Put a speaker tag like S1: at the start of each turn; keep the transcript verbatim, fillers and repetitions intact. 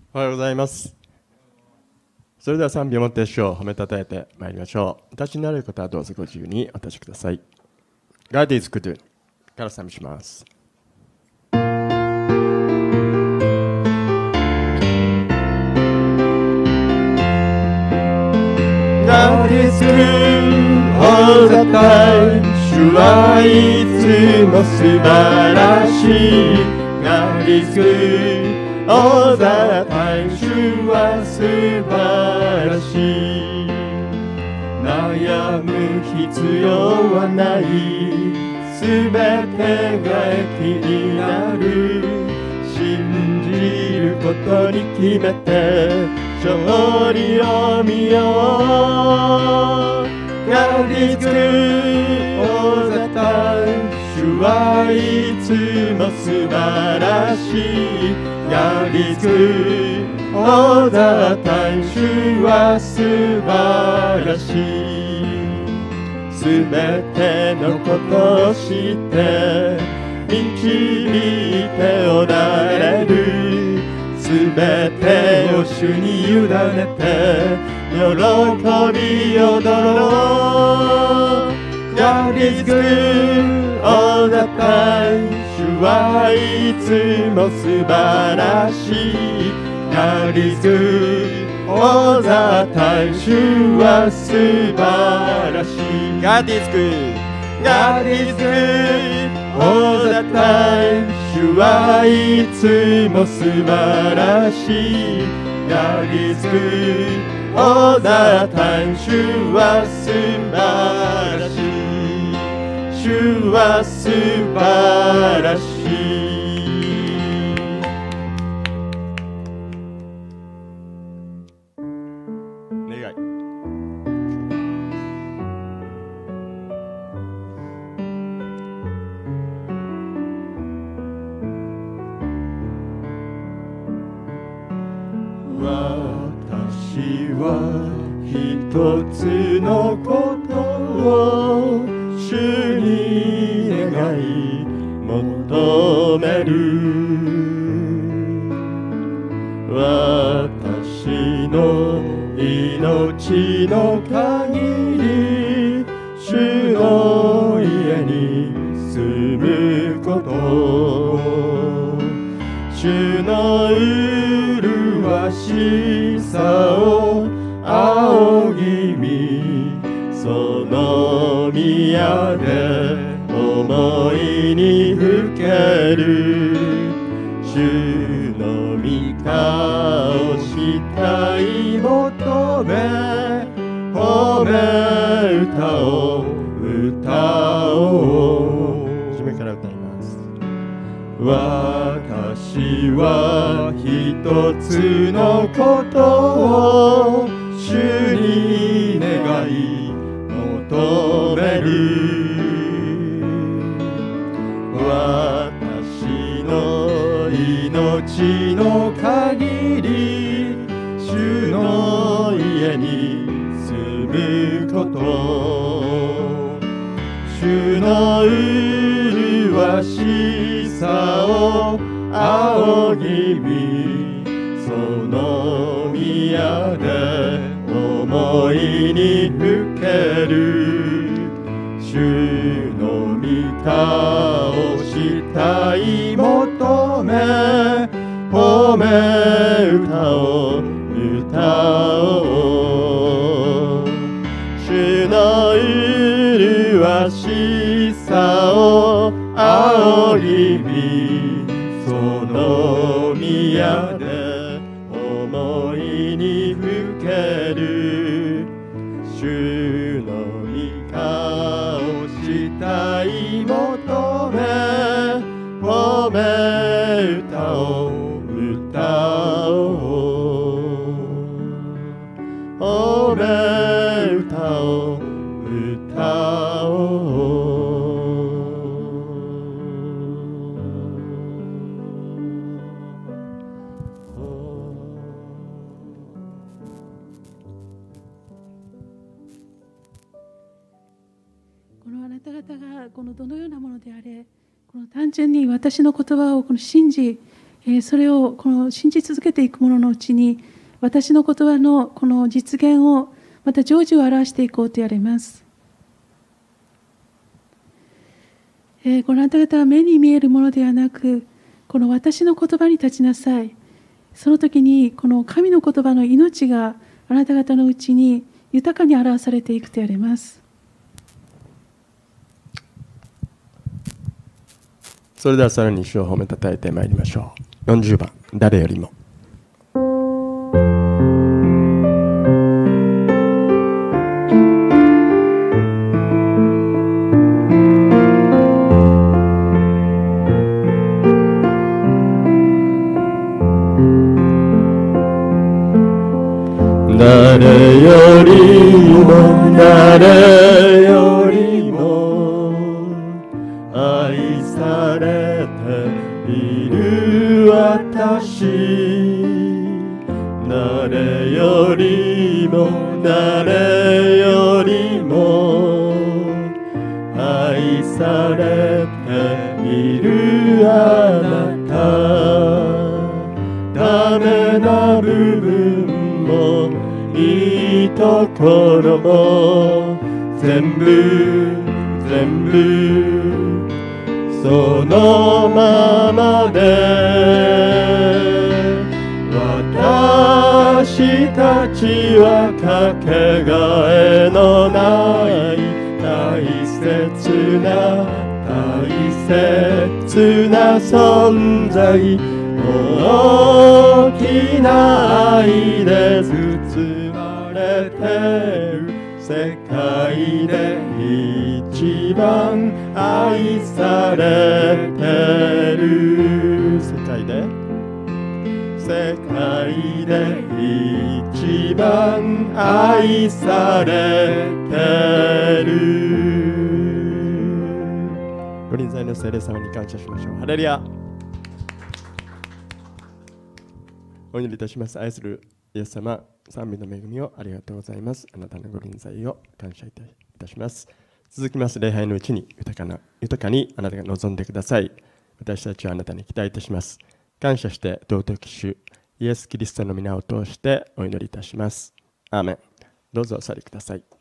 S1: おはようございます。それでは賛美をもって主を褒めたたえてまいりましょう。お立ちになれる方はどうぞご自由にお立ちください。God is good から賛美します。God is good all the time 主はいつも素晴らしい God is good all the time 主は素晴らしい悩む必要はないすべてが益になる信じることに決めて勝利を見よう God is good all the time 主はいつも素晴らしい God is good all the time 主は素晴らしいすべてのことを知って導いておられるすべてを主に委ねて喜び踊ろう God is good all the time 主はいつも素晴らしい God is good all the time 主は素晴らしい God is good God is good all the time 主はいつも素晴らしい God is good all the time 主は素晴らしい主は素晴らしい願い私は一つのことを主に願い求める私の命の限り主の家に住むこと主の麗しさを仰ぎ見その宮で思いにふける主の御顔したい求め褒め歌を歌おう初めから歌います私は一つのことを主に願い求める私の命の限り主の家に住むこと主の麗しさを仰ぎ見その宮で思いにふける主の御顔したい求め褒め歌を歌おう主の麗しさを仰ぎ見その宮で思いにふける主の御顔したい求め褒め歌を歌おう褒め歌を歌おう
S2: このあなた方がこのどのようなものであれこの単純に私の言葉をこの信じそれをこの信じ続けていく者のうちに、私の言葉のこの実現をまた成就を表していこうと言われます。えー、このあなた方は目に見えるものではなく、この私の言葉に立ちなさい。その時にこの神の言葉の命があなた方のうちに豊かに表されていくと言われます。
S1: それではさらに主を褒めたたえてまいりましょう。よんじゅうばん、誰よりも。誰よりも誰よりも愛されている私、誰よりも誰よりも愛されているあなた、ダメな部分もいいところも全部全部そのままで、私たちはかけがえのない大切な大切な存在、大きな愛で包まれてる、世界で一番愛されてる、世界で世界で一番愛されてる。ご臨在の聖霊様に感謝しましょう。ハレルヤ。お祈りいたします。愛するイエス様、賛美の恵みをありがとうございます。あなたのご臨在を感謝いたします。続きます礼拝のうちに豊かな豊かにあなたが望んでください。私たちはあなたに期待いたします。感謝して尊き主イエス・キリストの皆を通してお祈りいたします。アーメン。どうぞお去りください。